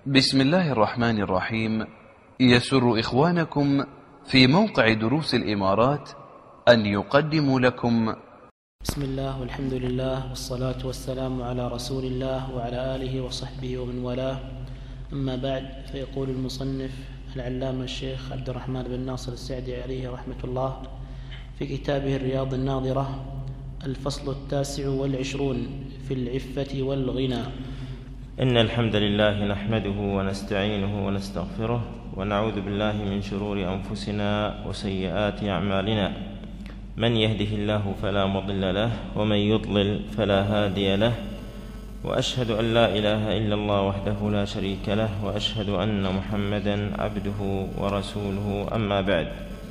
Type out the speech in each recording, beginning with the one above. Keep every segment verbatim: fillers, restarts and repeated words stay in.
بسم الله الرحمن الرحيم. يسر إخوانكم في موقع دروس الإمارات أن يقدموا لكم بسم الله والحمد لله والصلاة والسلام على رسول الله وعلى آله وصحبه ومن والاه، أما بعد، فيقول المصنف العلامة الشيخ عبد الرحمن بن ناصر السعدي عليه رحمة الله في كتابه الرياض الناظرة: الفصل التاسع والعشرون في العفة والغنى. إن الحمد لله نحمده ونستعينه ونستغفره ونعوذ بالله من شرور أنفسنا وسيئات أعمالنا، من يهده الله فلا مضل له ومن يضلل فلا هادي له، وأشهد أن لا إله إلا الله وحده لا شريك له، وأشهد أن محمدا عبده ورسوله، أما بعد.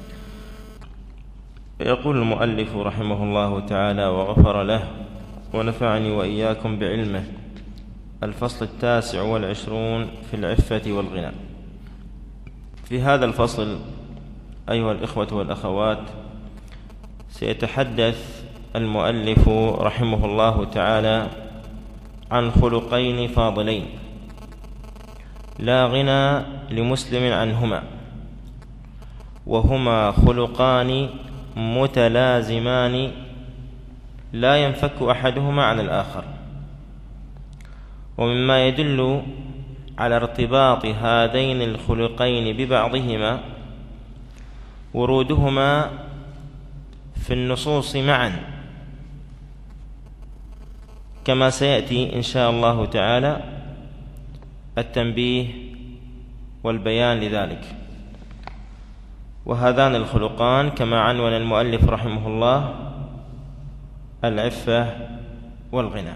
يقول المؤلف رحمه الله تعالى وغفر له ونفعني وإياكم بعلمه: الفصل التاسع والعشرون في العفة والغنى. في هذا الفصل أيها الإخوة والأخوات سيتحدث المؤلف رحمه الله تعالى عن خلقين فاضلين لا غنى لمسلم عنهما، وهما خلقان متلازمان لا ينفك أحدهما عن الآخر. ومما يدل على ارتباط هذين الخلقين ببعضهما ورودهما في النصوص معا، كما سيأتي إن شاء الله تعالى التنبيه والبيان لذلك. وهذان الخلقان كما عنون المؤلف رحمه الله: العفة والغنى.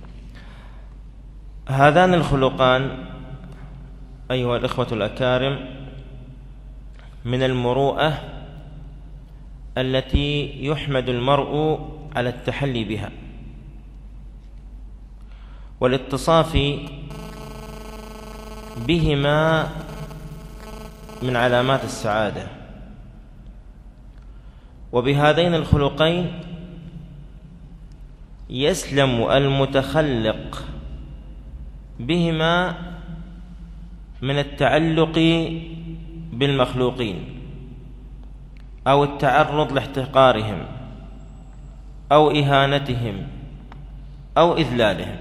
هذان الخلقان أيها الإخوة الأكارم من المروءة التي يحمد المرء على التحلي بها والاتصاف بهما من علامات السعادة. وبهذين الخلقين يسلم المتخلق بهما من التعلق بالمخلوقين أو التعرض لاحتقارهم أو إهانتهم أو إذلالهم.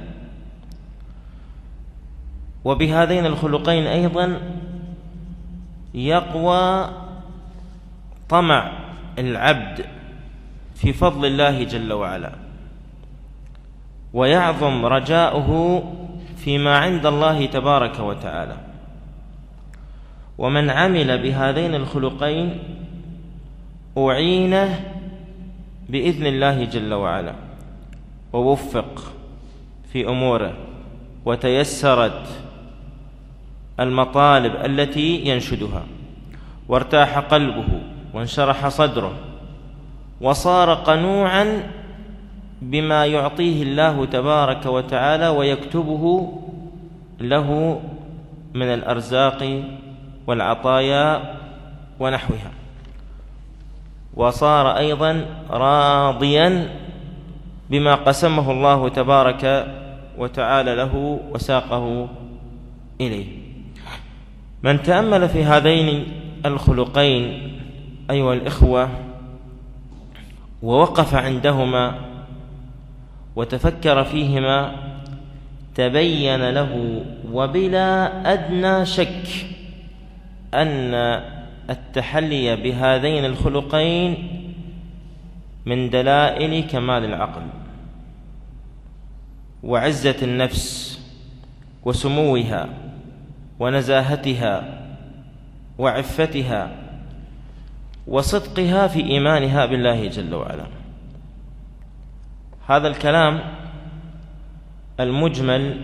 وبهذين الخلقين أيضا يقوى طمع العبد في فضل الله جل وعلا، ويعظم رجاؤه فيما عند الله تبارك وتعالى. ومن عمل بهذين الخلقين أعين بإذن الله جل وعلا ووفق في أموره، وتيسرت المطالب التي ينشدها، وارتاح قلبه وانشرح صدره، وصار قنوعا بما يعطيه الله تبارك وتعالى ويكتبه له من الأرزاق والعطايا ونحوها، وصار أيضا راضيا بما قسمه الله تبارك وتعالى له وساقه إليه. من تأمل في هذين الخلقين أيها الإخوة ووقف عندهما وتفكر فيهما، تبين له وبلا أدنى شك أن التحلي بهذين الخلقين من دلائل كمال العقل وعزة النفس وسموها ونزاهتها وعفتها وصدقها في إيمانها بالله جل وعلا. هذا الكلام المجمل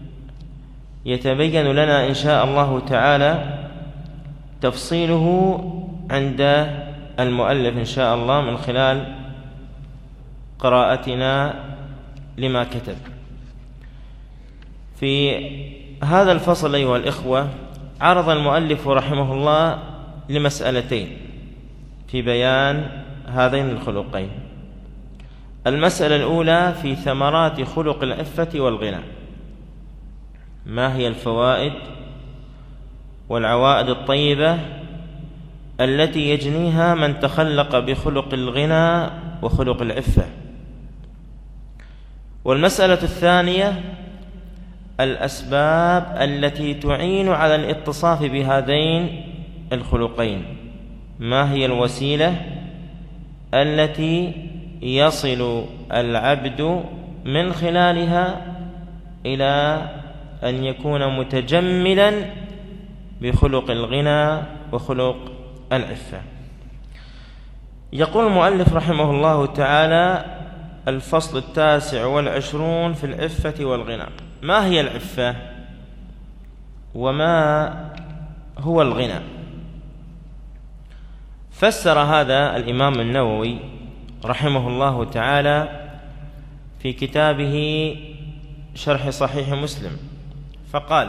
يتبين لنا إن شاء الله تعالى تفصيله عند المؤلف إن شاء الله من خلال قراءتنا لما كتب. في هذا الفصل أيها الإخوة عرض المؤلف رحمه الله لمسألتين في بيان هذين الخلقين. المسألة الأولى في ثمرات خلق العفة والغنى، ما هي الفوائد والعوائد الطيبة التي يجنيها من تخلق بخلق الغنى وخلق العفة. والمسألة الثانية الأسباب التي تعين على الاتصاف بهذين الخلقين. ما هي الوسيلة التي يصل العبد من خلالها إلى أن يكون متجملا بخلق الغنى وخلق العفة؟ يقول المؤلف رحمه الله تعالى: الفصل التاسع والعشرون في العفة والغنى. ما هي العفة وما هو الغنى؟ فسر هذا الإمام النووي رحمه الله تعالى في كتابه شرح صحيح مسلم، فقال: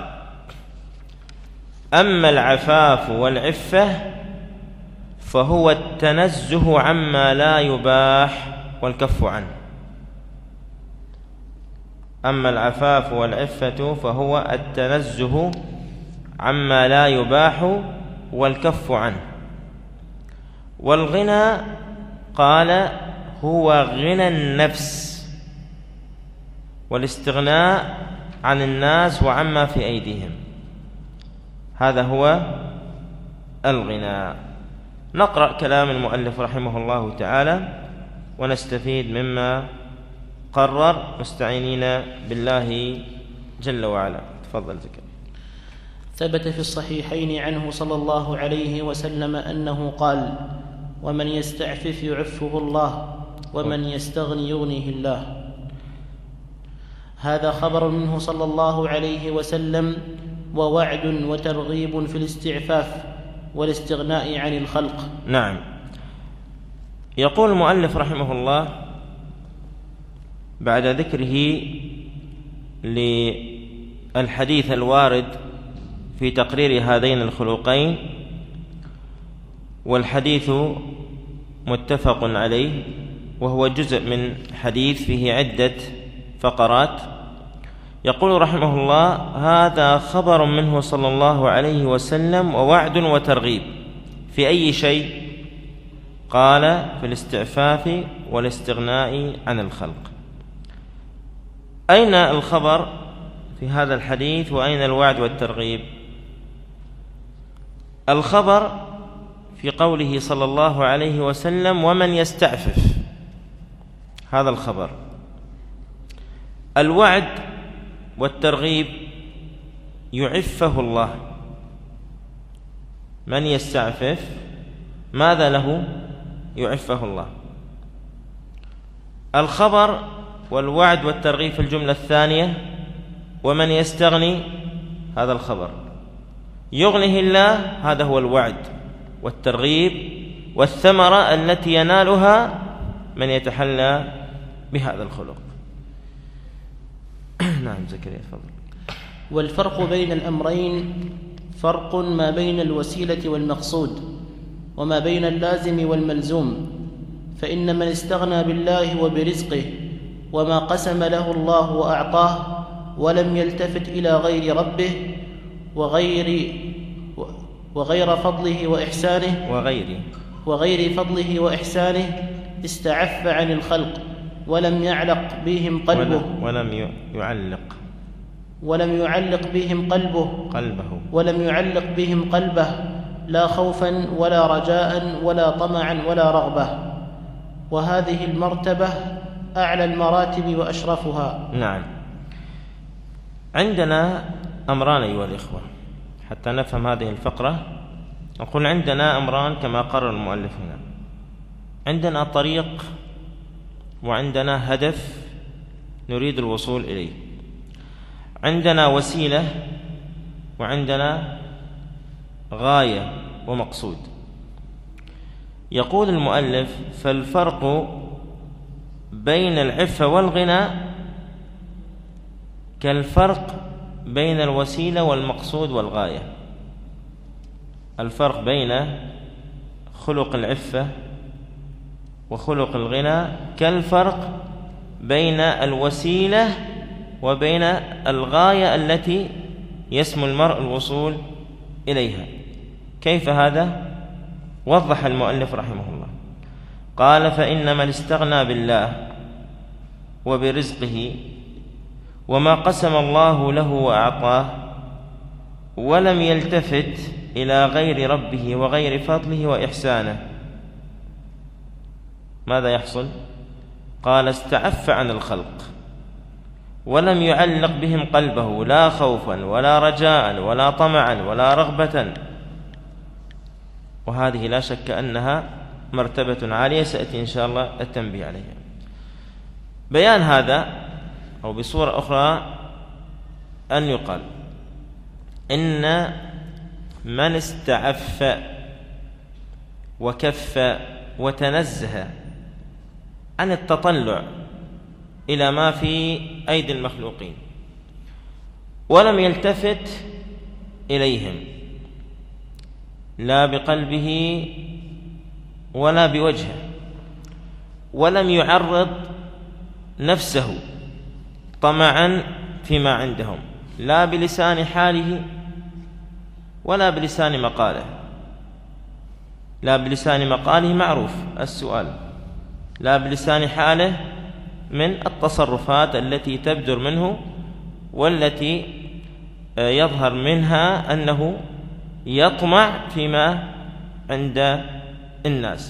أما العفاف والعفة فهو التنزه عما لا يباح والكف عنه. أما العفاف والعفة فهو التنزه عما لا يباح والكف عنه. والغنى قال هو غنى النفس والاستغناء عن الناس وعما في أيديهم، هذا هو الغنى. نقرأ كلام المؤلف رحمه الله تعالى ونستفيد مما قرر مستعينين بالله جل وعلا. تفضل زكي. ثبت في الصحيحين عنه صلى الله عليه وسلم أنه قال: ومن يستعفف يعفه الله ومن يستغني يغنيه الله. هذا خبر منه صلى الله عليه وسلم ووعد وترغيب في الاستعفاف والاستغناء عن الخلق. نعم. يقول المؤلف رحمه الله بعد ذكره للحديث الوارد في تقرير هذين الخلقين، والحديث متفق عليه وهو جزء من حديث فيه عدة فقرات. يقول رحمه الله: هذا خبر منه صلى الله عليه وسلم ووعد وترغيب في أي شيء؟ قال: في الاستعفاف والاستغناء عن الخلق. أين الخبر في هذا الحديث وأين الوعد والترغيب؟ الخبر في قوله صلى الله عليه وسلم: ومن يستعفف، هذا الخبر. الوعد والترغيب يعفه الله. من يستعفف ماذا له؟ يعفه الله. الخبر والوعد والترغيب في الجملة الثانية: ومن يستغني، هذا الخبر. يغنيه الله، هذا هو الوعد والترغيب والثمرة التي ينالها من يتحلى بهذا الخلق. نعم زكريا تفضل. والفرق بين الأمرين فرق ما بين الوسيلة والمقصود وما بين اللازم والملزوم. فإن من استغنى بالله وبرزقه وما قسم له الله وأعطاه ولم يلتفت إلى غير ربه وغير وغير فضله وإحسانه وغير وغير فضله وإحسانه استعف عن الخلق ولم يعلق بهم قلبه ولم يعلق ولم يعلق بهم قلبه قلبه ولم يعلق بهم قلبه لا خوفا ولا رجاء ولا طمعا ولا رغبة. وهذه المرتبة أعلى المراتب وأشرفها. نعم. عندنا أمران أيها الإخوة حتى نفهم هذه الفقرة. نقول عندنا أمران كما قرر المؤلف هنا. عندنا طريق وعندنا هدف نريد الوصول إليه. عندنا وسيلة وعندنا غاية ومقصود. يقول المؤلف: فالفرق بين العفة والغنى كالفرق بين الوسيلة والمقصود والغاية. الفرق بين خلق العفة وخلق الغنى كالفرق بين الوسيلة وبين الغاية التي يسمو المرء الوصول إليها. كيف هذا؟ وضح المؤلف رحمه الله، قال: فإن من استغنى بالله وبرزقه وما قسم الله له وأعطاه ولم يلتفت إلى غير ربه وغير فضله وإحسانه، ماذا يحصل؟ قال: استعف عن الخلق ولم يعلق بهم قلبه لا خوفا ولا رجاء ولا طمعا ولا رغبة. وهذه لا شك أنها مرتبة عالية سأتي إن شاء الله التنبيه عليها. بيان هذا أو بصورة أخرى أن يقال إن من استعف وكف وتنزه عن التطلع إلى ما في أيدي المخلوقين ولم يلتفت إليهم لا بقلبه ولا بوجهه، ولم يعرض نفسه طمعا فيما عندهم لا بلسان حاله ولا بلسان مقاله. لا بلسان مقاله معروف السؤال، لا بلسان حاله من التصرفات التي تبدر منه والتي يظهر منها أنه يطمع فيما عند الناس.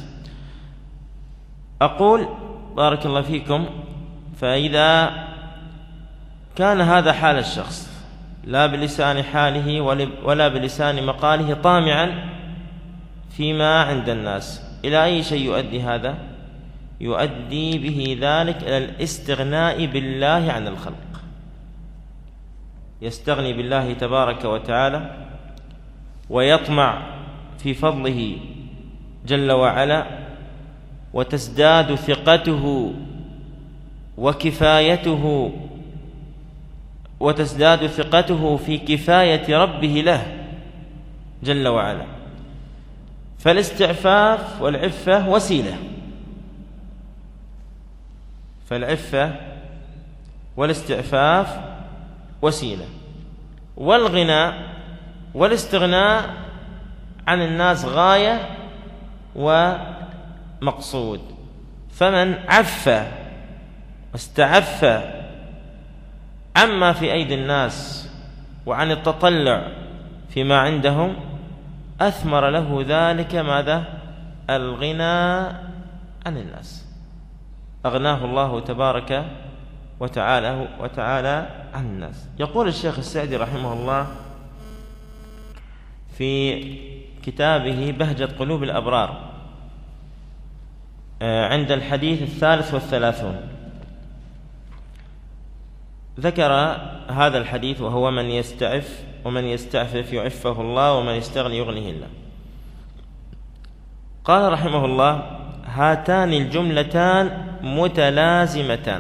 أقول بارك الله فيكم، فإذا كان هذا حال الشخص لا بلسان حاله ولا بلسان مقاله طامعا فيما عند الناس، إلى أي شيء يؤدي هذا؟ يؤدي به ذلك إلى الاستغناء بالله عن الخلق. يستغني بالله تبارك وتعالى ويطمع في فضله جل وعلا، وتزداد ثقته وكفايته وتزداد ثقته في كفاية ربه له جل وعلا. فالاستعفاف والعفة وسيلة، فالعفة والاستعفاف وسيلة، والغنى والاستغناء عن الناس غاية ومقصود. فمن عف واستعف عما في أيدي الناس وعن التطلع فيما عندهم أثمر له ذلك ماذا؟ الغنى عن الناس، أغناه الله تبارك وتعالى وتعالى عن الناس. يقول الشيخ السعدي رحمه الله في كتابه بهجة قلوب الأبرار عند الحديث الثالث والثلاثون، ذكر هذا الحديث وهو: من يستعف ومن يستعفف يعفه الله ومن يستغني يغنيه الله. قال رحمه الله: هاتان الجملتان متلازمتان،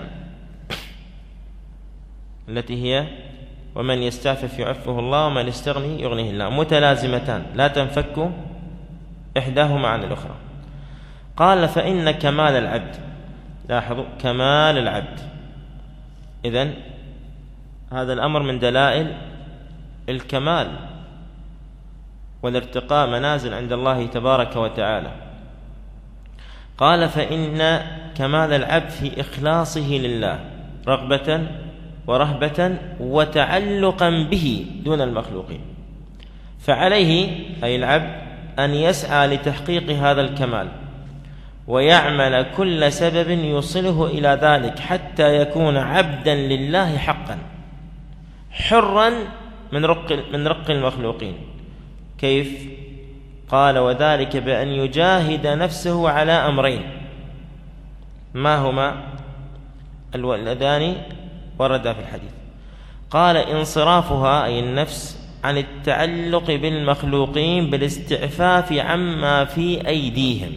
التي هي ومن يستعفف يعفه الله ومن يستغني يغنيه الله، متلازمتان لا تنفك إحداهما عن الأخرى. قال: فإن كمال العبد، لاحظوا كمال العبد، إذن هذا الأمر من دلائل الكمال والارتقاء منازل عند الله تبارك وتعالى. قال: فإن كمال العبد في إخلاصه لله رغبة ورهبة وتعلقا به دون المخلوقين، فعليه أي العبد أن يسعى لتحقيق هذا الكمال ويعمل كل سبب يوصله إلى ذلك حتى يكون عبدا لله حقا حرا من رق من رق المخلوقين. كيف؟ قال: وذلك بأن يجاهد نفسه على أمرين، ما هما اللذان وردا في الحديث؟ قال: انصرافها أي النفس عن التعلق بالمخلوقين بالاستعفاف عما في أيديهم،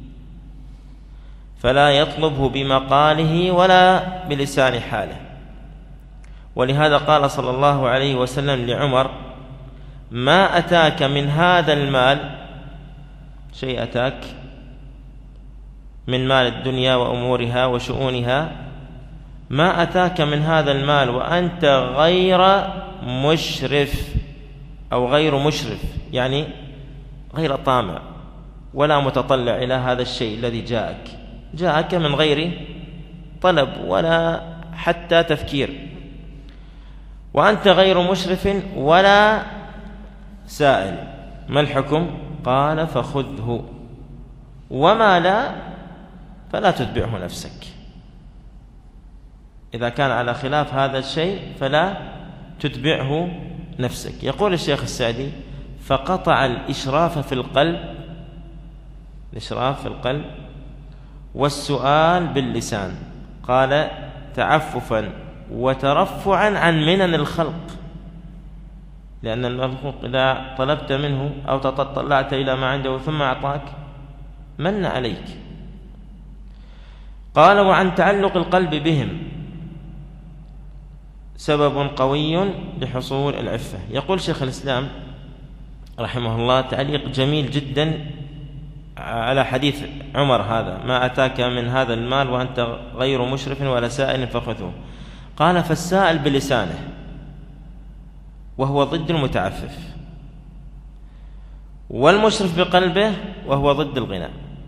فلا يطلبه بمقاله ولا بلسان حاله. ولهذا قال صلى الله عليه وسلم لعمر: ما أتاك من هذا المال، شيء أتاك من مال الدنيا وأمورها وشؤونها، ما أتاك من هذا المال وأنت غير مشرف أو غير مشرف، يعني غير طامع ولا متطلع إلى هذا الشيء الذي جاءك، جاءك من غير طلب ولا حتى تفكير، وأنت غير مشرف ولا سائل، ما الحكم؟ قال فخذه، وما لا فلا تتبعه نفسك. إذا كان على خلاف هذا الشيء فلا تتبعه نفسك. يقول الشيخ السعدي: فقطع الإشراف في القلب، الإشراف في القلب والسؤال باللسان، قال تعففا وترفعا عن منن الخلق، لأن المخلوق إذا طلبت منه أو تطلعت إلى ما عنده ثم أعطاك من عليك. قال وعن تعلق القلب بهم، سبب قوي لحصول العفة. يقول شيخ الإسلام رحمه الله تعليق جميل جدا على حديث عمر هذا: ما أتاك من هذا المال وأنت غير مشرف ولا سائل فخذه. قال فالسائل بلسانه وهو ضد المتعفف، والمشرف بقلبه وهو ضد الغنى.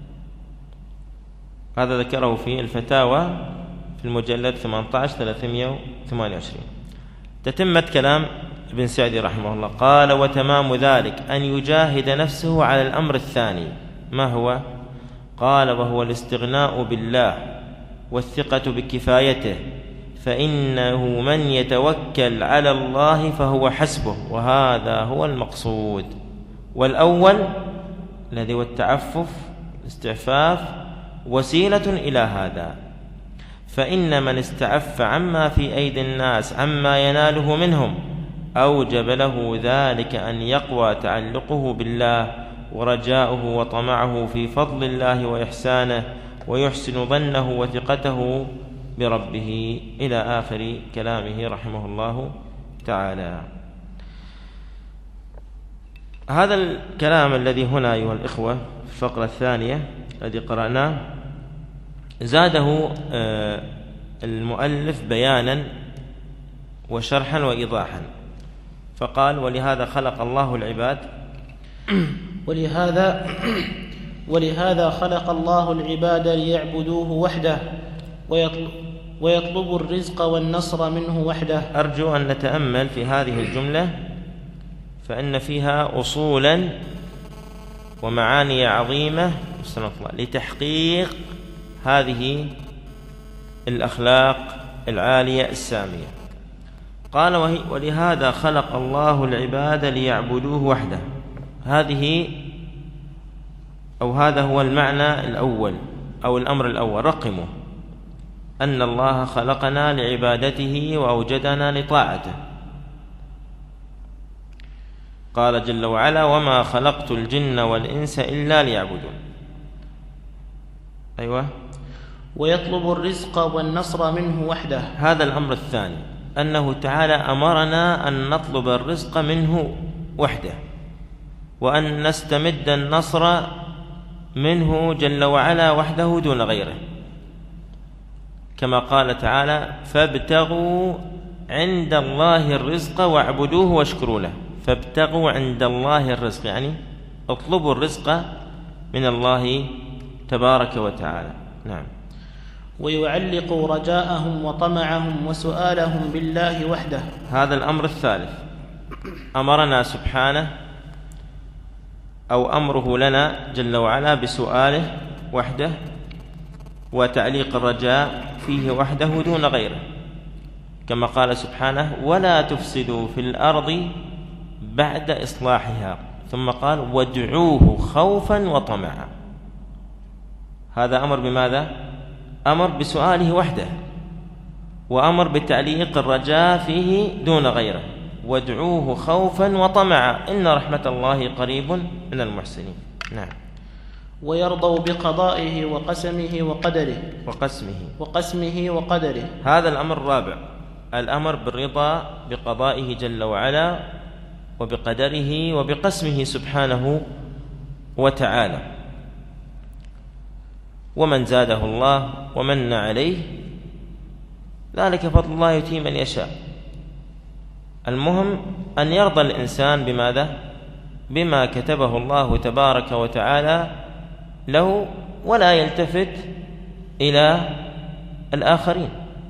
هذا ذكره في الفتاوى في المجلد ثمانية عشر ثلاثمائة وثمانية وعشرين. تتمة كلام ابن سعدي رحمه الله: قال وتمام ذلك أن يجاهد نفسه على الأمر الثاني. ما هو؟ قال وهو الاستغناء بالله والثقة بكفايته، فإنه من يتوكل على الله فهو حسبه، وهذا هو المقصود. والأول الذي هو التعفف الاستعفاف وسيلة إلى هذا، فإن من استعف عما في أيدي الناس عما يناله منهم أوجب له ذلك أن يقوى تعلقه بالله ورجاؤه وطمعه في فضل الله وإحسانه، ويحسن ظنه وثقته بربه، إلى آخر كلامه رحمه الله تعالى. هذا الكلام الذي هنا أيها الإخوة في الفقرة الثانية الذي قرأناه زاده المؤلف بيانا وشرحا وإيضاحا، فقال ولهذا خلق الله العباد ولهذا ولهذا خلق الله العباد ليعبدوه وحده ويطلبوا الرزق والنصر منه وحده. أرجو أن نتأمل في هذه الجملة، فإن فيها أصولا ومعاني عظيمة لتحقيق هذه الأخلاق العالية السامية. قال وهي ولهذا خلق الله العباد ليعبدوه وحده. هذه أو هذا هو المعنى الأول أو الأمر الأول، رقمه أن الله خلقنا لعبادته وأوجدنا لطاعته. قال جل وعلا وما خلقت الجن والإنس إلا ليعبدون. أيوة. ويطلب الرزق والنصر منه وحده. هذا الأمر الثاني، أنه تعالى أمرنا أن نطلب الرزق منه وحده، وأن نستمد النصر منه جل وعلا وحده دون غيره، كما قال تعالى فابتغوا عند الله الرزق واعبدوه واشكروا له. فابتغوا عند الله الرزق يعني اطلبوا الرزق من الله تبارك وتعالى. نعم. ويعلق رجاءهم وطمعهم وسؤالهم بالله وحده. هذا الأمر الثالث، أمرنا سبحانه أو أمره لنا جل وعلا بسؤاله وحده وتعليق الرجاء فيه وحده دون غيره، كما قال سبحانه ولا تفسدوا في الأرض بعد إصلاحها، ثم قال وادعوه خوفا وطمعا. هذا أمر بماذا؟ أمر بسؤاله وحده، وأمر بتعليق الرجاء فيه دون غيره. وادعوه خوفا وطمعا إن رحمة الله قريب من المحسنين. نعم. ويرضوا بقضائه وقسمه وقدره وقسمه وقسمه وقدره. هذا الأمر الرابع، الأمر بالرضا بقضائه جل وعلا وبقدره وبقسمه سبحانه وتعالى. ومن زاده الله ومن عليه ذلك فضل الله يؤتيه من يشاء. المهم أن يرضى الإنسان بماذا؟ بما كتبه الله تبارك وتعالى له، ولا يلتفت إلى الآخرين.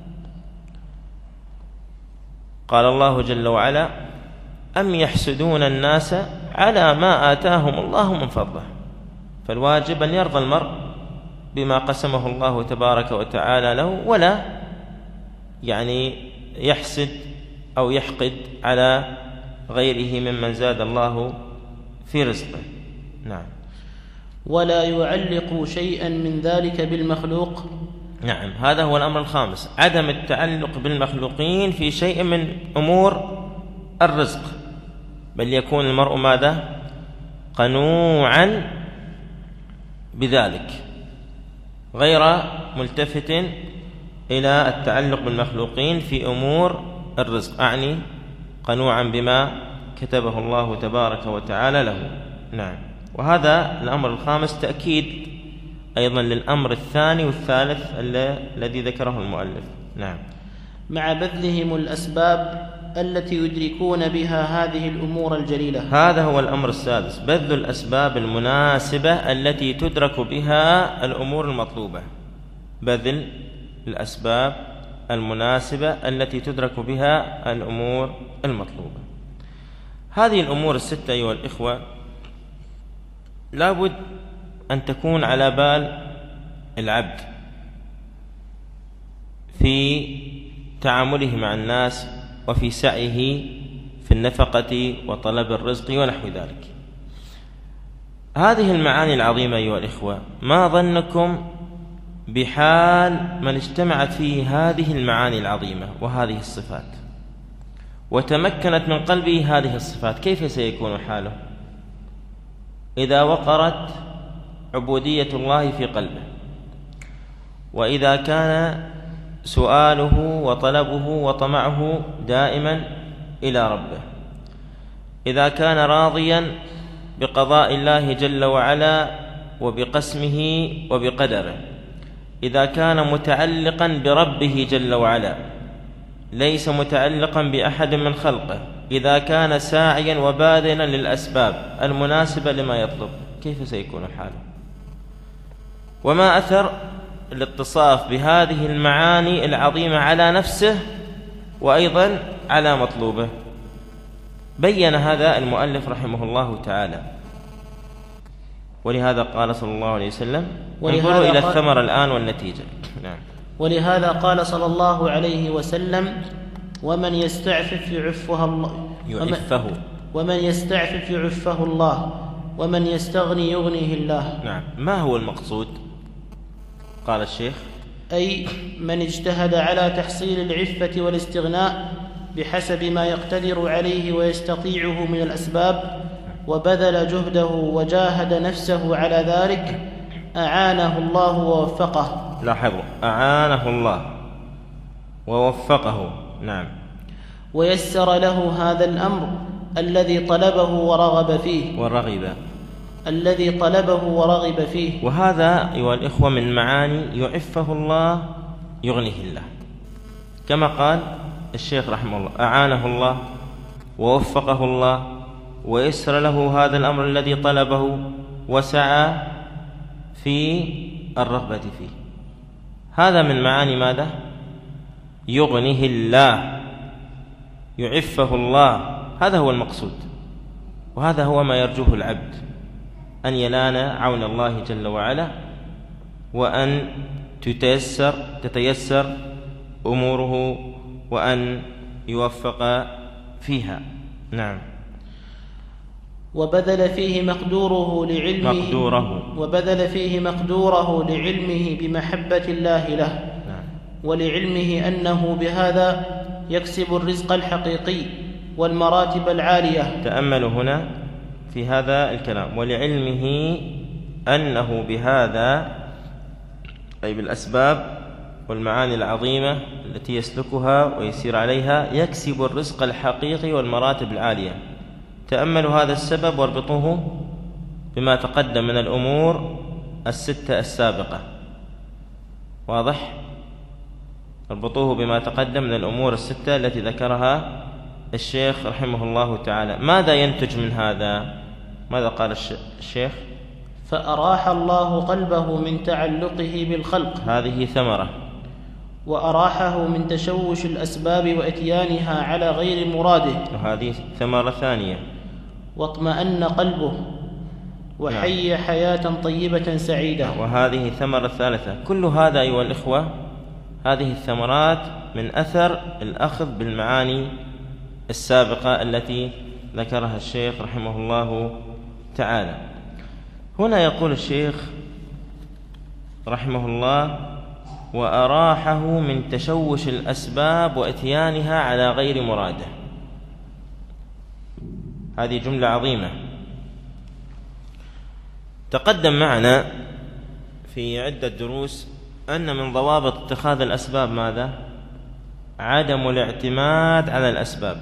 قال الله جل وعلا: أم يحسدون الناس على ما آتاهم الله من فضله. فالواجب أن يرضى المرء بما قسمه الله تبارك وتعالى له، ولا يعني يحسد أو يحقد على غيره ممن زاد الله في رزقه. نعم. ولا يعلق شيئا من ذلك بالمخلوق. نعم، هذا هو الأمر الخامس، عدم التعلق بالمخلوقين في شيء من أمور الرزق، بل يكون المرء ماذا؟ قنوعا بذلك، غير ملتفت إلى التعلق بالمخلوقين في أمور الرزق، أعني قنوعا بما كتبه الله تبارك وتعالى له. نعم. وهذا الأمر الخامس تأكيد أيضا للأمر الثاني والثالث الذي ذكره المؤلف. نعم. مع بذلهم الأسباب التي يدركون بها هذه الأمور الجليلة. هذا هو الأمر السادس، بذل الأسباب المناسبة التي تدرك بها الأمور المطلوبة. بذل الأسباب المناسبة التي تدرك بها الأمور المطلوبة. هذه الأمور الستة أيها الإخوة لابد أن تكون على بال العبد في تعامله مع الناس وفي سعيه في النفقة وطلب الرزق ونحو ذلك. هذه المعاني العظيمة أيها الإخوة، ما ظنكم بحال من اجتمعت فيه هذه المعاني العظيمة وهذه الصفات وتمكنت من قلبه هذه الصفات، كيف سيكون حاله إذا وقرت عبودية الله في قلبه، وإذا كان سؤاله وطلبه وطمعه دائما إلى ربه، إذا كان راضيا بقضاء الله جل وعلا وبقسمه وبقدره، إذا كان متعلقا بربه جل وعلا ليس متعلقا بأحد من خلقه، إذا كان ساعيا وباذلا للأسباب المناسبة لما يطلب، كيف سيكون حاله؟ وما أثر الاتصاف بهذه المعاني العظيمة على نفسه وأيضا على مطلوبه؟ بين هذا المؤلف رحمه الله تعالى، ولهذا قال صلى الله عليه وسلم: انظروا إلى الثمر الآن والنتيجة. نعم. ولهذا قال صلى الله عليه وسلم: ومن يستعفف يعفها الله يعفه ومن يستعفف يعفه الله ومن يستغني يغنيه الله. نعم. ما هو المقصود؟ قال الشيخ: أي من اجتهد على تحصيل العفة والاستغناء بحسب ما يقتدر عليه ويستطيعه من الأسباب، وبذل جهده وجاهد نفسه على ذلك، أعانه الله ووفقه. لاحظوا، أعانه الله ووفقه. نعم. ويسر له هذا الأمر الذي طلبه ورغب فيه ورغب الذي طلبه ورغب فيه. وهذا أيها الإخوة من معاني يعفه الله يغنيه الله، كما قال الشيخ رحمه الله: أعانه الله ووفقه الله ويسر له هذا الأمر الذي طلبه وسعى في الرغبة فيه. هذا من معاني ماذا؟ يغنيه الله، يعفه الله. هذا هو المقصود، وهذا هو ما يرجوه العبد، أن ينال عون الله جل وعلا، وأن تتيسر تتيسر أموره، وأن يوفق فيها. نعم. وبذل فيه مقدوره لعلمه مقدوره وبذل فيه مقدوره لعلمه بمحبة الله له. نعم. ولعلمه أنه بهذا يكسب الرزق الحقيقي والمراتب العالية. تأملوا هنا في هذا الكلام: ولعلمه أنه بهذا، أي بالأسباب والمعاني العظيمة التي يسلكها ويسير عليها، يكسب الرزق الحقيقي والمراتب العالية. تأملوا هذا السبب واربطوه بما تقدم من الأمور الستة السابقة. واضح؟ اربطوه بما تقدم من الأمور الستة التي ذكرها الشيخ رحمه الله تعالى ماذا ينتج من هذا؟ ماذا قال الشيخ؟ فأراح الله قلبه من تعلقه بالخلق، هذه ثمرة. وأراحه من تشوش الأسباب وإتيانها على غير مراده، وهذه ثمرة ثانية. واطمأن قلبه وحي نعم. حياة طيبة سعيدة، وهذه ثمرة ثالثة. كل هذا أيها الإخوة هذه الثمرات من أثر الأخذ بالمعاني السابقة التي ذكرها الشيخ رحمه الله تعالى. هنا يقول الشيخ رحمه الله: وأراحه من تشوش الأسباب وإتيانها على غير مراده. هذه جملة عظيمة. تقدم معنا في عدة دروس أن من ضوابط اتخاذ الأسباب ماذا؟ عدم الاعتماد على الأسباب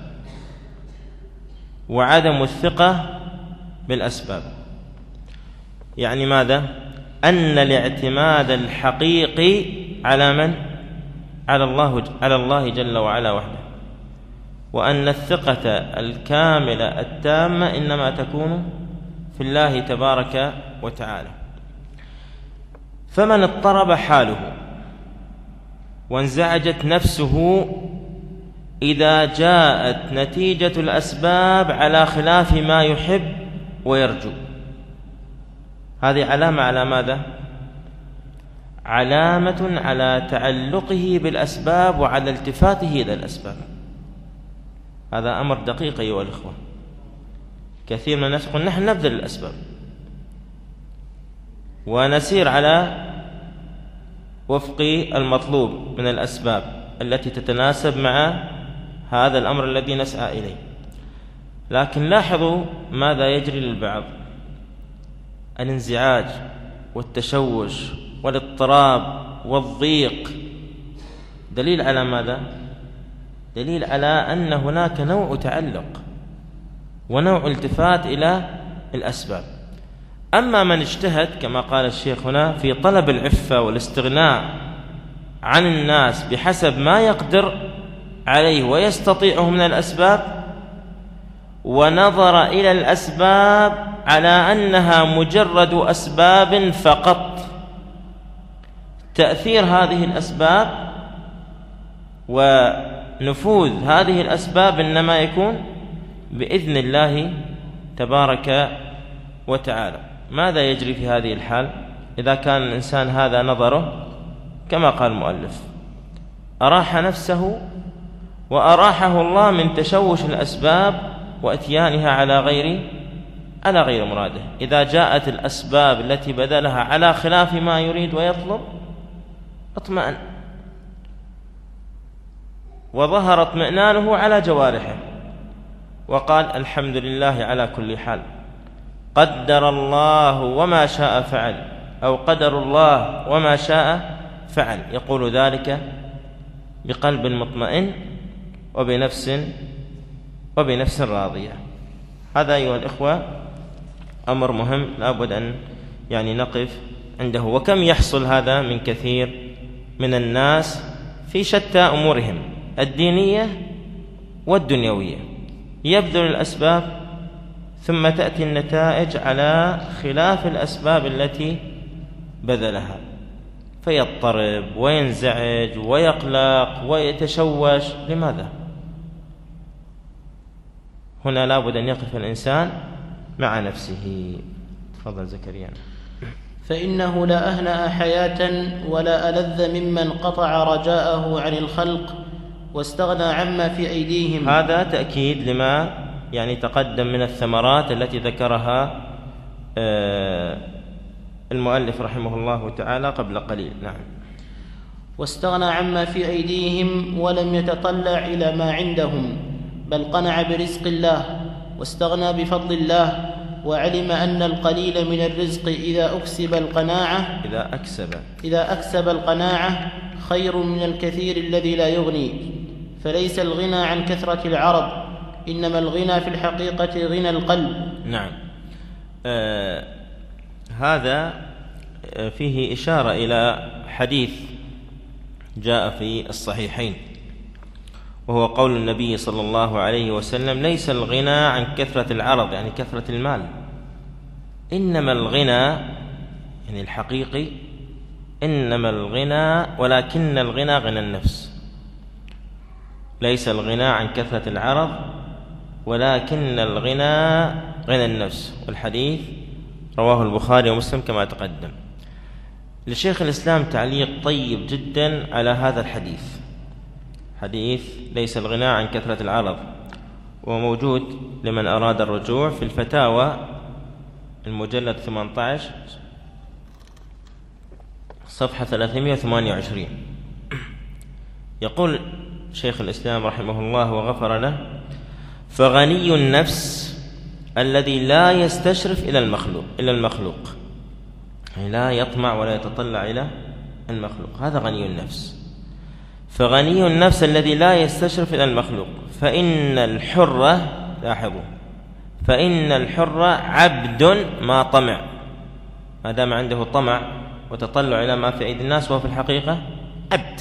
وعدم الثقة بالأسباب. يعني ماذا؟ أن الاعتماد الحقيقي على من؟ على الله على الله جل وعلا وحده، وأن الثقة الكاملة التامة إنما تكون في الله تبارك وتعالى. فمن اضطرب حاله وانزعجت نفسه إذا جاءت نتيجة الأسباب على خلاف ما يحب ويرجو، هذه علامة على ماذا؟ علامة على تعلقه بالأسباب وعلى التفاته إلى الأسباب. هذا أمر دقيق أيها الإخوة. كثير من الناس يقول نحن نبذل الأسباب ونسير على وفق المطلوب من الأسباب التي تتناسب مع هذا الأمر الذي نسعى إليه. لكن لاحظوا ماذا يجري للبعض: الانزعاج والتشوش والاضطراب والضيق. دليل على ماذا؟ دليل على أن هناك نوع تعلق ونوع التفات إلى الأسباب. أما من اجتهد كما قال الشيخ هنا في طلب العفة والاستغناء عن الناس بحسب ما يقدر عليه ويستطيعه من الأسباب، ونظر إلى الأسباب على أنها مجرد أسباب فقط، تأثير هذه الأسباب ونفوذ هذه الأسباب إنما يكون بإذن الله تبارك وتعالى. ماذا يجري في هذه الحال إذا كان الإنسان هذا نظره؟ كما قال المؤلف: أراح نفسه وأراحه الله من تشوش الأسباب وإتيانها على غير على غير مراده. إذا جاءت الأسباب التي بذلها على خلاف ما يريد ويطلب اطمأن، وظهر اطمئنانه على جوارحه، وقال الحمد لله على كل حال، قدر الله وما شاء فعل، أو قدر الله وما شاء فعل. يقول ذلك بقلب مطمئن وبنفس وبنفس راضية. هذا أيها الإخوة أمر مهم لابد أن يعني نقف عنده. وكم يحصل هذا من كثير من الناس في شتى أمورهم الدينية والدنيوية، يبذل الأسباب ثم تأتي النتائج على خلاف الأسباب التي بذلها، فيضطرب وينزعج ويقلق ويتشوش. لماذا؟ هنا لابد أن يقف الإنسان مع نفسه. تفضل زكريا. فإنه لا أهنأ حياة ولا ألذ ممن قطع رجاءه عن الخلق واستغنى عما في أيديهم. هذا تأكيد لما يعني تقدم من الثمرات التي ذكرها المؤلف رحمه الله تعالى قبل قليل. نعم. واستغنى عما في أيديهم ولم يتطلع إلى ما عندهم، بل قنع برزق الله واستغنى بفضل الله، وعلم أن القليل من الرزق إذا أكسب القناعة إذا أكسب إذا أكسب القناعة خير من الكثير الذي لا يغني. فليس الغنى عن كثرة العرض، إنما الغنى في الحقيقة غنى القلب. نعم. آه هذا فيه إشارة إلى حديث جاء في الصحيحين، وهو قول النبي صلى الله عليه وسلم: ليس الغنى عن كثرة العرض، يعني كثرة المال، إنما الغنى يعني الحقيقي، إنما الغنى ولكن الغنى غنى النفس. ليس الغنى عن كثرة العرض ولكن الغنى غنى النفس. والحديث رواه البخاري ومسلم كما تقدم. لشيخ الإسلام تعليق طيب جدا على هذا الحديث، حديث ليس الغنى عن كثرة العرض، وموجود لمن أراد الرجوع في الفتاوى المجلد ثمانية عشر صفحة ثلاثمائة وثمانية وعشرين. يقول شيخ الإسلام رحمه الله وغفر له: فغني النفس الذي لا يستشرف إلى المخلوق إلى المخلوق يعني لا يطمع ولا يتطلع إلى المخلوق، هذا غني النفس. فغني النفس الذي لا يستشرف إلى المخلوق، فإن الحر، لاحظوا، فإن الحر عبد ما طمع، ما دام عنده طمع وتطلع إلى ما في أيدي الناس وهو في الحقيقة عبد.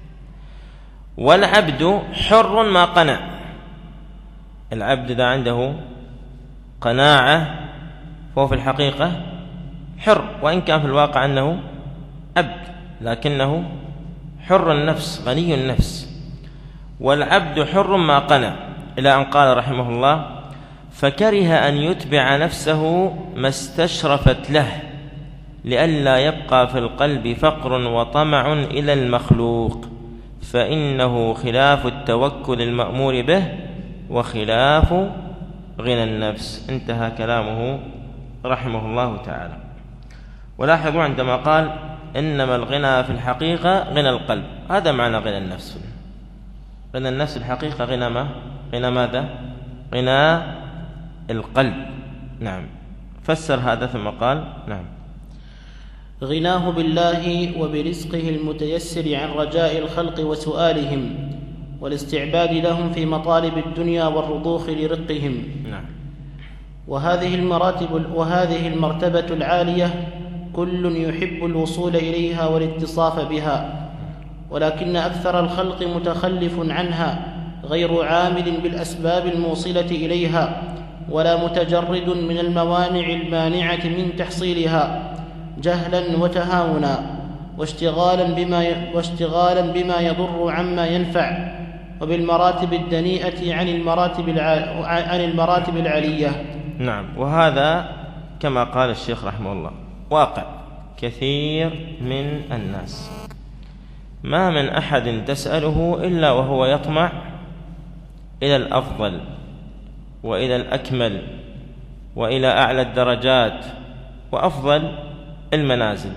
والعبد حر ما قنع، العبد إذا عنده قناعة فهو في الحقيقة حر، وإن كان في الواقع أنه عبد لكنه حر النفس غني النفس. والعبد حر ما قنع، إلى أن قال رحمه الله: فكره أن يتبع نفسه ما استشرفت له لئلا يبقى في القلب فقر وطمع إلى المخلوق، فإنه خلاف التوكل المأمور به وخلاف غنى النفس. انتهى كلامه رحمه الله تعالى. ولاحظوا عندما قال: إنما الغنى في الحقيقة غنى القلب، هذا معنى غنى النفس. غنى النفس الحقيقة غنى ما؟ غنى ماذا؟ غنى القلب. نعم، فسر هذا ثم قال: نعم، غناه بالله وبرزقه المتيسر عن رجاء الخلق وسؤالهم والاستعباد لهم في مطالب الدنيا والرضوخ لرقهم. نعم. وهذه المراتب وهذه المرتبة العالية كل يحب الوصول إليها والاتصاف بها، ولكن أكثر الخلق متخلف عنها، غير عامل بالأسباب الموصلة إليها، ولا متجرد من الموانع المانعة من تحصيلها، جهلا وتهاونا واشتغالا بما واشتغالا بما يضر عما ينفع، وبالمراتب الدنيئة عن المراتب عن المراتب العالية. نعم. وهذا كما قال الشيخ رحمه الله واقع كثير من الناس، ما من أحد تسأله إلا وهو يطمع إلى الأفضل وإلى الأكمل وإلى أعلى الدرجات وأفضل المنازل.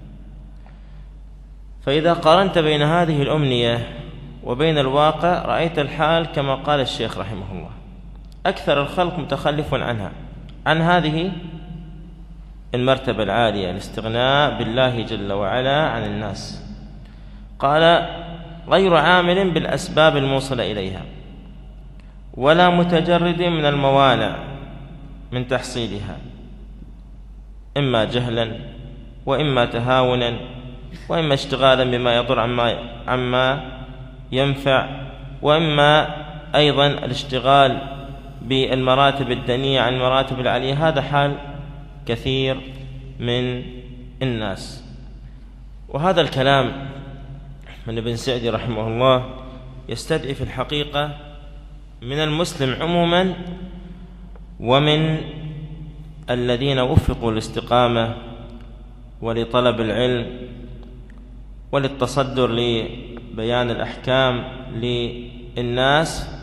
فإذا قارنت بين هذه الأمنية وبين الواقع رأيت الحال كما قال الشيخ رحمه الله: أكثر الخلق متخلف عنها، عن هذه المرتبة العالية، الاستغناء بالله جل وعلا عن الناس. قال: غير عامل بالأسباب الموصلة إليها، ولا متجرد من الموانع من تحصيلها، إما جهلا وإما تهاونا وإما اشتغالا بما يضر عما, عما ينفع، وإما أيضا الاشتغال بالمراتب الدنيئة عن المراتب العالية. هذا حال كثير من الناس. وهذا الكلام من ابن سعدي رحمه الله يستدعي في الحقيقة من المسلم عموما ومن الذين وفقوا للاستقامة ولطلب العلم وللتصدر لبيان الأحكام للناس،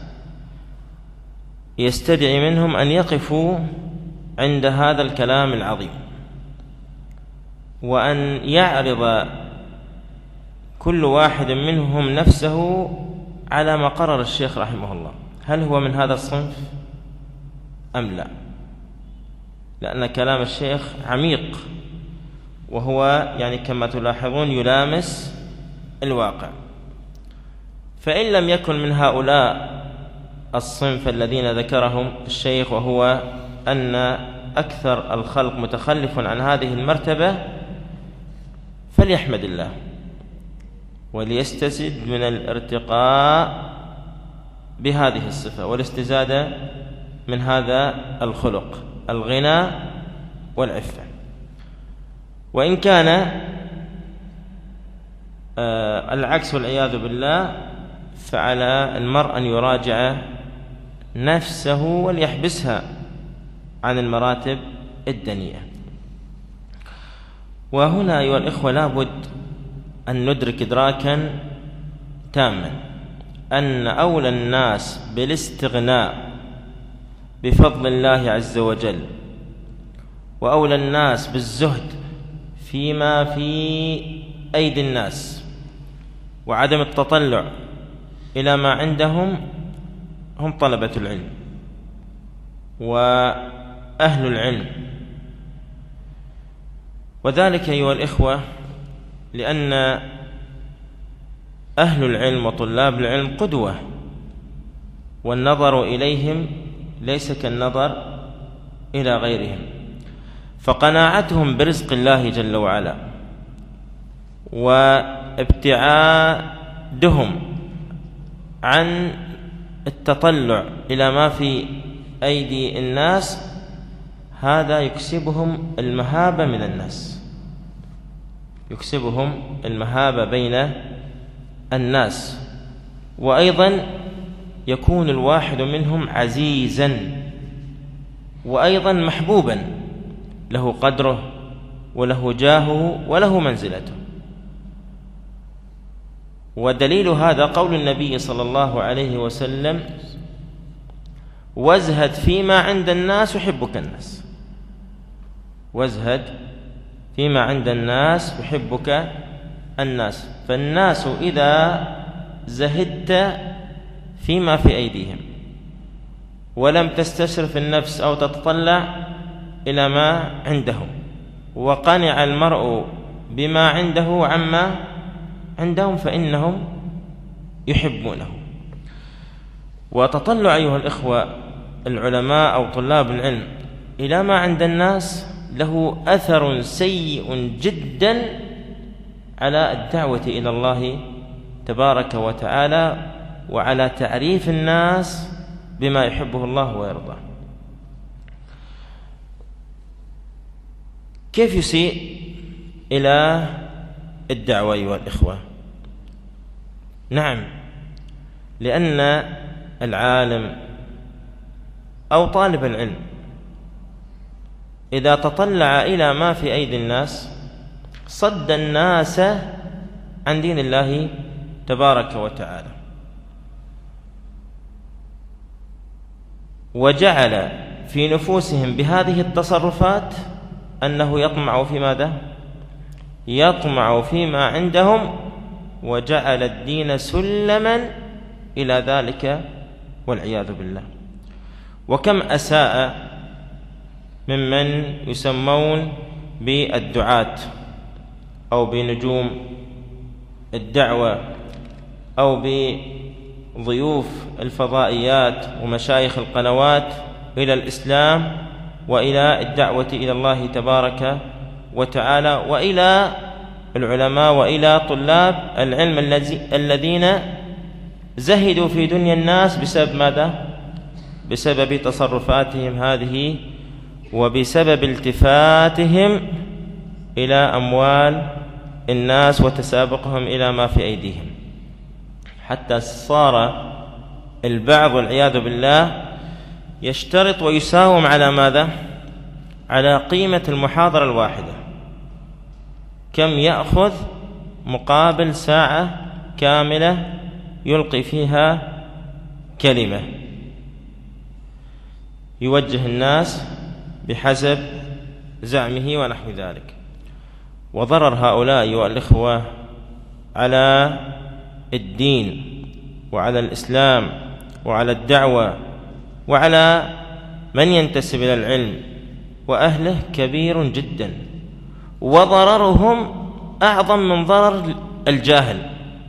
يستدعي منهم أن يقفوا عند هذا الكلام العظيم، وأن يعرض كل واحد منهم نفسه على ما قرر الشيخ رحمه الله، هل هو من هذا الصنف أم لا؟ لأن كلام الشيخ عميق، وهو يعني كما تلاحظون يلامس الواقع. فإن لم يكن من هؤلاء الصنف الذين ذكرهم الشيخ، وهو أن أكثر الخلق متخلف عن هذه المرتبة، فليحمد الله وليستزد من الارتقاء بهذه الصفة والاستزادة من هذا الخلق، الغنى والعفة. وإن كان آه العكس والعياذ بالله، فعلى المرء أن يراجع نفسه وليحبسها عن المراتب الدنيئة. وهنا أيها الإخوة لابد أن ندرك إدراكا تاما أن أولى الناس بالاستغناء بفضل الله عز وجل، وأولى الناس بالزهد فيما في أيدي الناس وعدم التطلع إلى ما عندهم هم طلبة العلم وأهل العلم. وذلك أيها الإخوة لأن أهل العلم وطلاب العلم قدوة، والنظر إليهم ليس كالنظر إلى غيرهم، فقناعتهم برزق الله جل وعلا وابتعادهم عن التطلع إلى ما في أيدي الناس هذا يكسبهم المهابة من الناس، يكسبهم المهابة بين الناس، وأيضا يكون الواحد منهم عزيزا وأيضا محبوبا، له قدره وله جاهه وله منزلته. ودليل هذا قول النبي صلى الله عليه وسلم: وازهد فيما عند الناس يحبك الناس. وازهد فيما عند الناس يحبك الناس. فالناس إذا زهدت فيما في أيديهم ولم تستشرف النفس أو تتطلع إلى ما عندهم، وقنع المرء بما عنده عما عندهم، فإنهم يحبونه. وتطلع أيها الإخوة العلماء أو طلاب العلم إلى ما عند الناس له أثر سيء جدا على الدعوة إلى الله تبارك وتعالى وعلى تعريف الناس بما يحبه الله ويرضاه. كيف يسيء إلى الدعوة أيها الإخوة؟ نعم، لأن العالم أو طالب العلم إذا تطلع إلى ما في أيدي الناس صد الناس عن دين الله تبارك وتعالى، وجعل في نفوسهم بهذه التصرفات أنه يطمع في ماذا؟ يطمع فيما عندهم، وجعل الدين سلما إلى ذلك والعياذ بالله. وكم أساء ممن يسمون بالدعاة أو بنجوم الدعوة أو بضيوف الفضائيات ومشايخ القنوات إلى الإسلام وإلى الدعوة إلى الله تبارك وتعالى وإلى العلماء وإلى طلاب العلم الذين زهدوا في دنيا الناس بسبب ماذا؟ بسبب تصرفاتهم هذه وبسبب التفاتهم إلى أموال الناس وتسابقهم إلى ما في أيديهم، حتى صار البعض والعياذ بالله يشترط ويساوم على ماذا؟ على قيمة المحاضرة الواحدة، كم يأخذ مقابل ساعة كاملة يلقي فيها كلمة يوجه الناس بحسب زعمه ونحو ذلك. وضرر هؤلاء أيها الإخوة على الدين وعلى الإسلام وعلى الدعوة وعلى من ينتسب إلى العلم وأهله كبير جدا، وضررهم أعظم من ضرر الجاهل.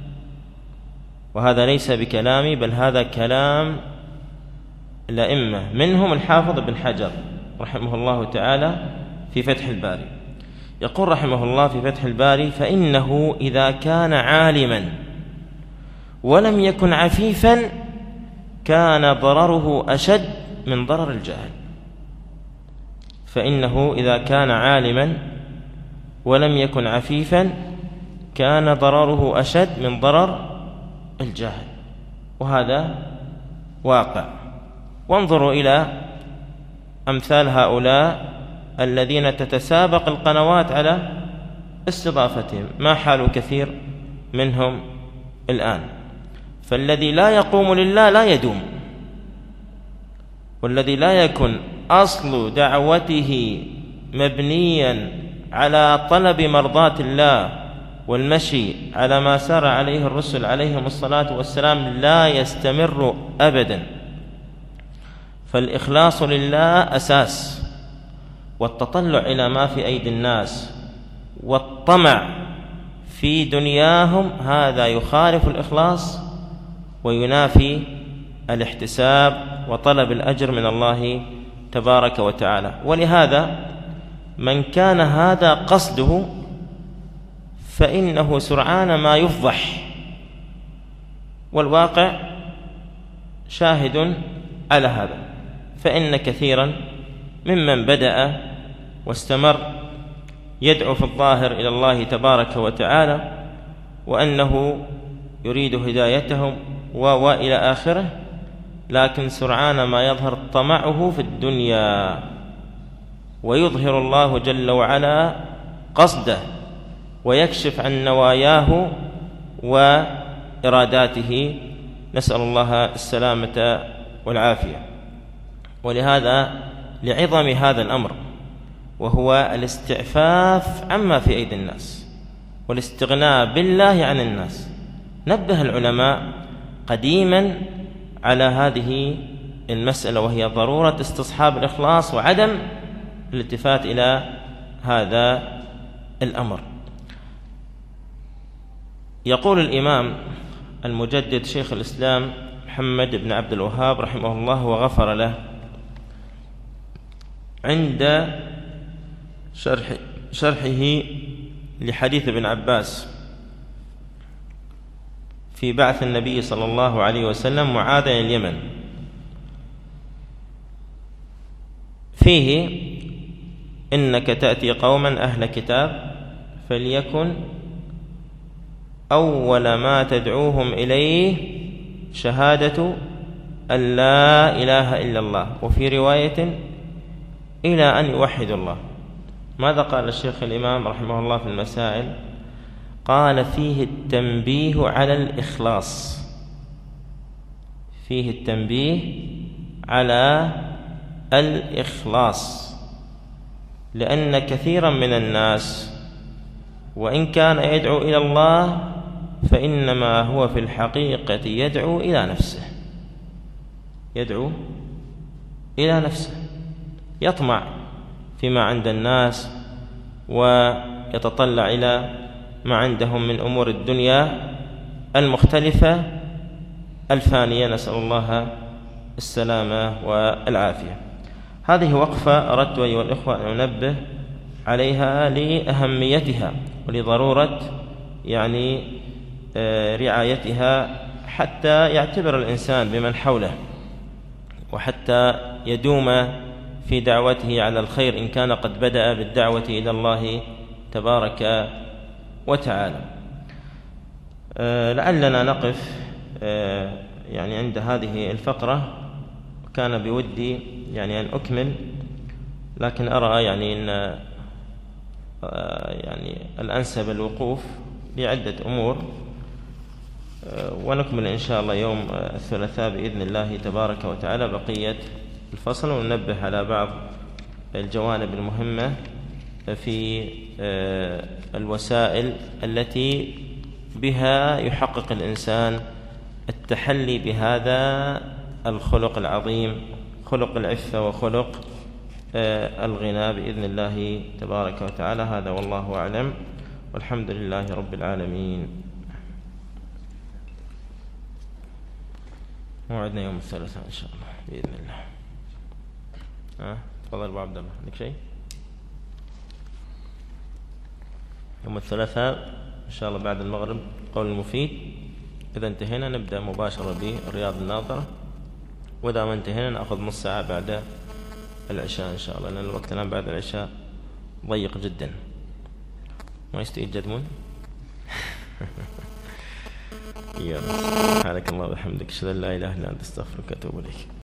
وهذا ليس بكلامي بل هذا كلام الأئمة، منهم الحافظ بن حجر رحمه الله تعالى في فتح الباري، يقول رحمه الله في فتح الباري: فإنه إذا كان عالما ولم يكن عفيفا كان ضرره أشد من ضرر الجاهل، فإنه إذا كان عالما ولم يكن عفيفا كان ضرره أشد من ضرر الجاهل، وهذا واقع. وانظروا إلى أمثال هؤلاء الذين تتسابق القنوات على استضافتهم، ما حال كثير منهم الآن. فالذي لا يقوم لله لا يدوم، والذي لا يكن أصل دعوته مبنيا على طلب مرضاة الله والمشي على ما سار عليه الرسل عليهم الصلاة والسلام لا يستمر أبدا. فالإخلاص لله أساس، والتطلع إلى ما في أيدي الناس والطمع في دنياهم هذا يخالف الإخلاص وينافي الاحتساب وطلب الأجر من الله تبارك وتعالى. ولهذا من كان هذا قصده فإنه سرعان ما يفضح، والواقع شاهد على هذا. فإن كثيرا ممن بدأ واستمر يدعو في الظاهر إلى الله تبارك وتعالى وأنه يريد هدايتهم وإلى آخره، لكن سرعان ما يظهر طمعه في الدنيا ويظهر الله جل وعلا قصده ويكشف عن نواياه وإراداته، نسأل الله السلامة والعافية. ولهذا لعظم هذا الأمر وهو الاستعفاف عما في أيدي الناس والاستغناء بالله عن الناس، نبه العلماء قديما على هذه المسألة، وهي ضرورة استصحاب الإخلاص وعدم الالتفات إلى هذا الأمر. يقول الإمام المجدد شيخ الإسلام محمد بن عبد الوهاب رحمه الله وغفر له عند شرح شرحه لحديث ابن عباس في بعث النبي صلى الله عليه وسلم معاذا إلى اليمن، فيه إنك تأتي قوما أهل كتاب فليكن أول ما تدعوهم إليه شهادة أن لا إله إلا الله، وفي رواية إلى أن يوحدوا الله. ماذا قال الشيخ الإمام رحمه الله في المسائل؟ قال فيه التنبيه على الإخلاص، فيه التنبيه على الإخلاص، لأن كثيرا من الناس وإن كان يدعو إلى الله فإنما هو في الحقيقة يدعو إلى نفسه، يدعو إلى نفسه، يطمع فيما عند الناس ويتطلع إلى ما عندهم من أمور الدنيا المختلفة الفانية، نسأل الله السلامة والعافية. هذه وقفة أردت أيها الإخوة أن أنبه عليها لأهميتها ولضرورة يعني رعايتها حتى يعتبر الإنسان بمن حوله، وحتى يدوم في دعوته على الخير إن كان قد بدأ بالدعوة إلى الله تبارك وتعالى. لعلنا نقف يعني عند هذه الفقرة، كان بودي يعني أن أكمل، لكن أرى يعني أن يعني الأنسب الوقوف لعدة أمور، ونكمل إن شاء الله يوم الثلاثاء بإذن الله تبارك وتعالى بقية الفصل، وننبه على بعض الجوانب المهمة في الوسائل التي بها يحقق الإنسان التحلي بهذا الخلق العظيم، خلق العفة وخلق الغنى بإذن الله تبارك وتعالى. هذا والله أعلم، والحمد لله رب العالمين. موعدنا يوم الثلاثاء إن شاء الله بإذن الله. ها تفضل أبو عبد الله، عندك شيء؟ يوم الثلاثاء إن شاء الله بعد المغرب قول المفيد. إذا انتهينا نبدأ مباشرة بالرياض الناظرة وإذا ما انتهينا نأخذ نص ساعة بعد العشاء إن شاء الله، لأن الوقت الآن بعد العشاء ضيق جدا. ما يستجدون يلا سبحانك الله وبحمدك، أشهد أن لا إله إلا أنت، أستغفرك وأتوب إليك.